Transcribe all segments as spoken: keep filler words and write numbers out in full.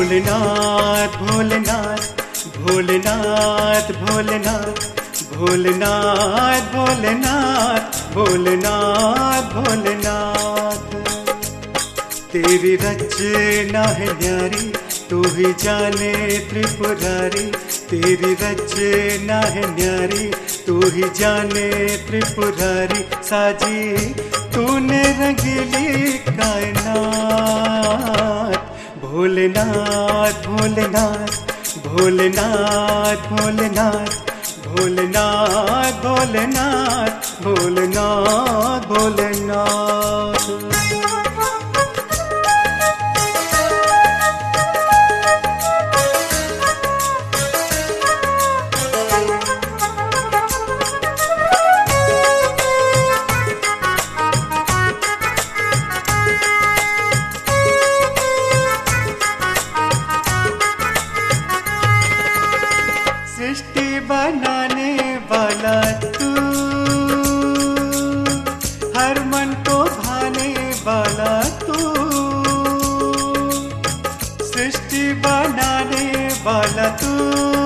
भोलेनाथ भोलेनाथ भोलेनाथ भोलेनाथ भोलेनाथ भोलेनाथ भोलेनाथ भोलेनाथ। तेरी रचना है न्यारी, तू ही जाने त्रिपुरारी। तेरी रचना है न्यारी, तू ही जाने त्रिपुरारी। साजी तूने रंगीली कायनात। भोलेनाथ भोलेनाथ भोलेनाथ भोलेनाथ भोलेनाथ भोलेनाथ भोलेनाथ भोलेनाथ। सृष्टि बनाने वाला तू, हर मन को भाने वाला तू। सृष्टि बनाने वाला तू,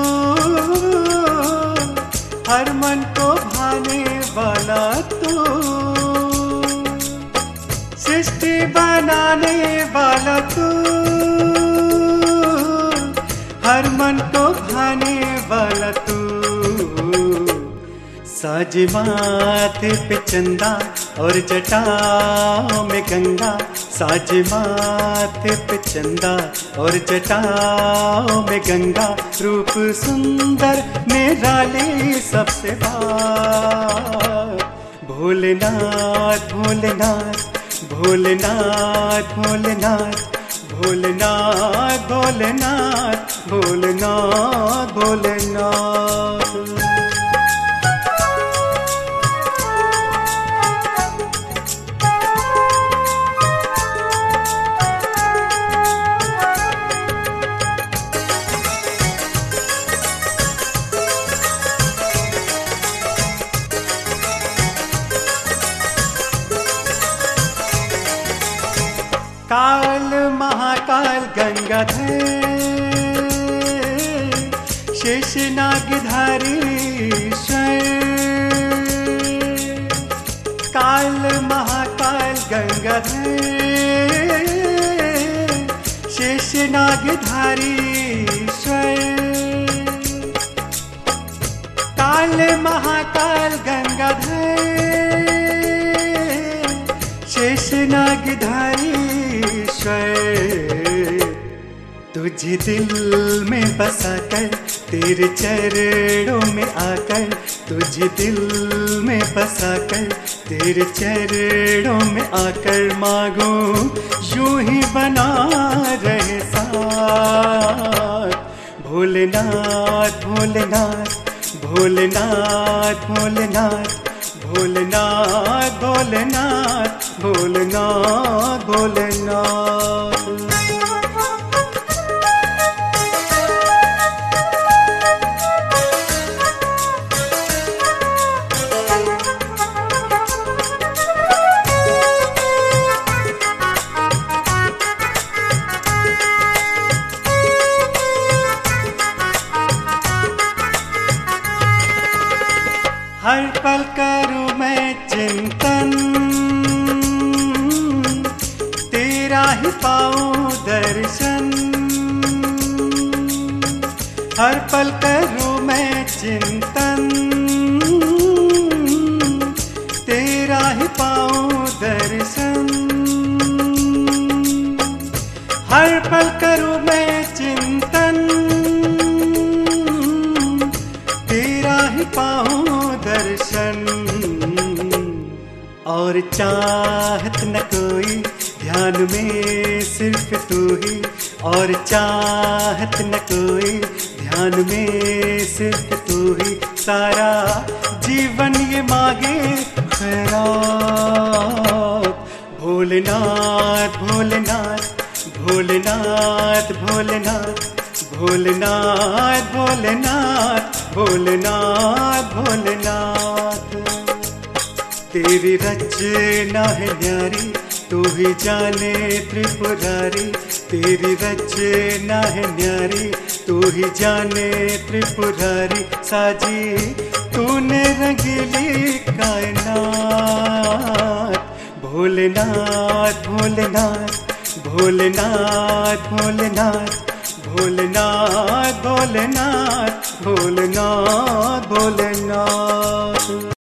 हर मन को भाने वाला तू। सृष्टि बनाने वाला तू, हर मन को भाने वाला तू। साज माथे पे चंदा और जटाओं में गंगा। साज माथे पे चंदा और जटाओं में गंगा। रूप सुंदर निराली सबसे बात। भोलेनाथ भोलेनाथ भोलेनाथ भोलेनाथ भोलेनाथ भोलेनाथ भोलेनाथ भोलेनाथ। काल महाकाल गंगाधर, शेषनागधारी ईश्वर। काल महाकाल गंगाधर, शेषनागधारी ईश्वर। काल महाकाल गंगाधर, शेषनागधारी तुझे दिल में बसा कर, तेरे चरणों में आकर। तुझे दिल में बसा कर, तेरे चरणों में आकर। मांगो यूं ही बना रहे साथ। भोलेनाथ भोलेनाथ भोलेनाथ भोलेनाथ भोलेनाथ भोलेनाथ भोलेनाथ भोलेनाथ। हर पल करूं मैं चिंतन, तेरा ही पाऊं दर्शन। हर पल करूं मैं चिंतन, तेरा ही पाऊं दर्शन। हर पल करूं मैं चिंतन, तेरा ही पाऊं दर्शन। और चाहत न कोई, ध्यान में सिर्फ तू ही। और चाहत न कोई, ध्यान में सिर्फ तू ही। सारा जीवन ये मांगे खैरात। भोलेनाथ भोलेनाथ भोलेनाथ भोलेनाथ भोलेनाथ भोलेनाथ भोलेनाथ भोलेनाथ। तेरी रचना है न्यारी, तू ही जाने त्रिपुरारी। तेरी रचना है न्यारी, तू ही जाने त्रिपुरारी। साजी तूने रंगीली कायनात, भोलेनाथ भोलेनाथ भोलेनाथ भोलेनाथ भोलेनाथ भोलेनाथ भोलेनाथ भोलेनाथ।